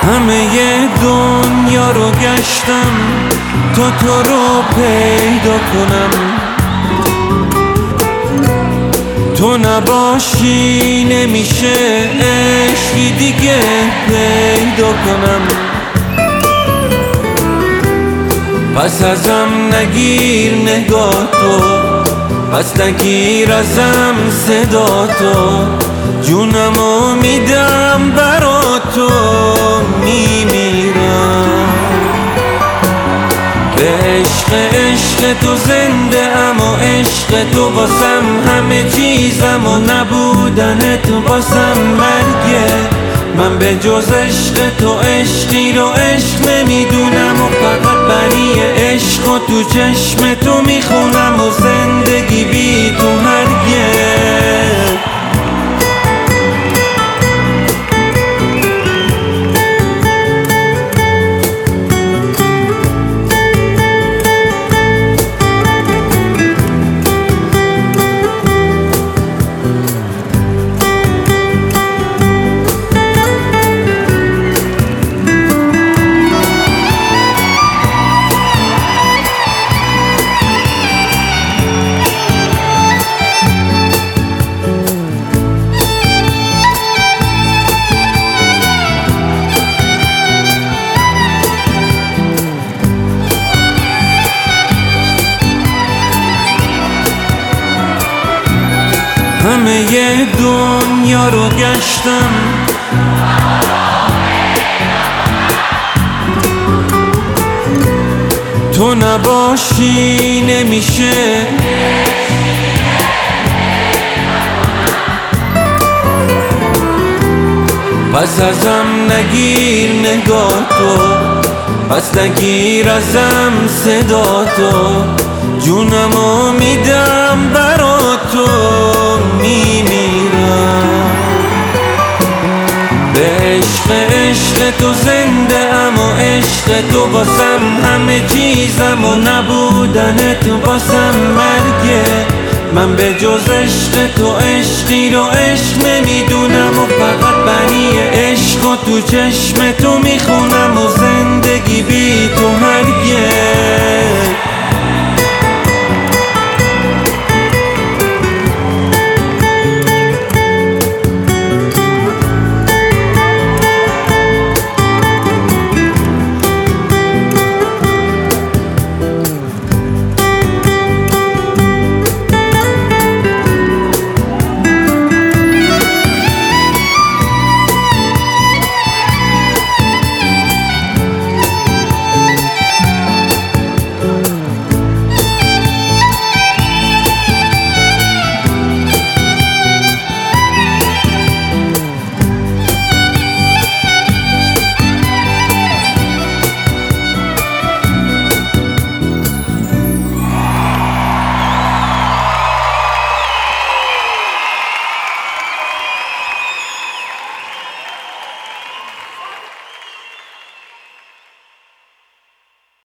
همه دنیا رو گشتم تا تو رو پیدا کنم، تو نباشی نمیشه عشقی دیگه پیدا کنم. پس ازم نگیر نگاه تو، پس نگیر ازم صدا تو، جونمو میدم برا تو، میمیرم به عشق تو زنده ام و عشق تو واسم همه چیزم و نبودن تو واسم مرگه. من به جز عشق تو عشقی رو عشق نمیدونم و فقط بنی عشق و تو چشم تو میخونم و زندگی بی تو هرگز. همه دنیا رو گشتم تو نباشی نمیشه پس ازم نگیر نگاه تو، پس نگیر ازم صدا تو، جونمو میدم برا تو، میمیرم به عشق تو زنده ام و عشق تو واسم همه چیزم و نبودن تو واسم مرگه. من به جز عشق تو عشقی رو عشق نمیدونم و فقط بنی عشق و تو چشم تو میخونم و زندگی بی تو هرگز.